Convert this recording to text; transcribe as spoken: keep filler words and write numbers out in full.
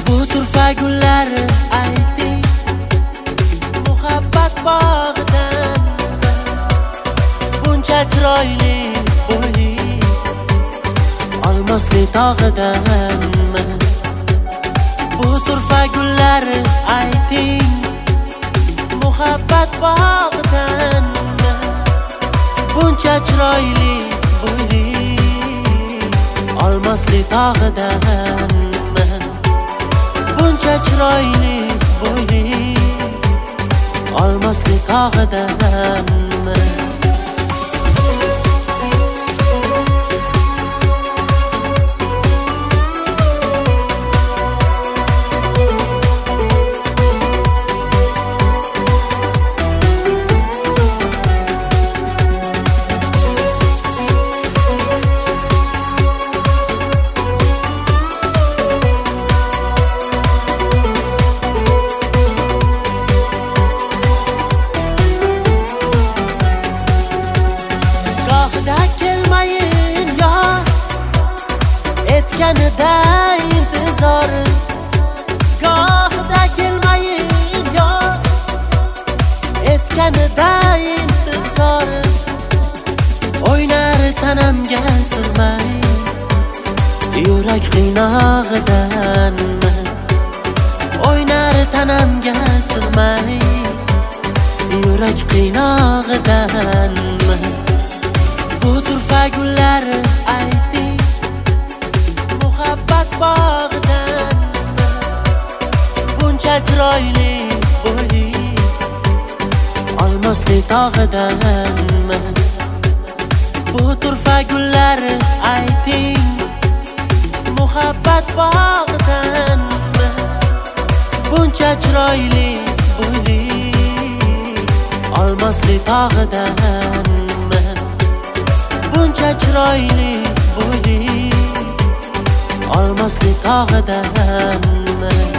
Bu turfa gullar ayting muhabbat bog'idan buncha chiroyli bo'li olmosli tog'idan. Bu turfa gullar ayting muhabbat bog'idan buncha chiroyli bo'li olmosli tog'idan. Buncha chiroyli bo'li olmosli tog'idan. Etganida intizor gohida kelmayin yo etganida intizor o'ynar tanamga sig'may yurak qiynog'idan. O'ynar tanamga sig'may yurak qiynog'idan. Bu turfa gullar ayting muhabbat bog'idan buncha chiroyli bo'li olmosli tog'idan. Bu turfa gullar ayting muhabbat bog'idan buncha chiroyli bo'li olmosli tog'idan. Buncha chiroyli bo'li olmosli tog'idan.